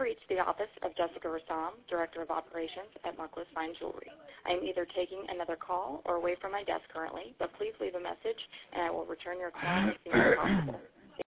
reached the office of Jessica Rassam, Director of Operations at Marcellus Fine Jewelry. I am either taking another call or away from my desk currently, but please leave a message and I will return your call as soon as possible.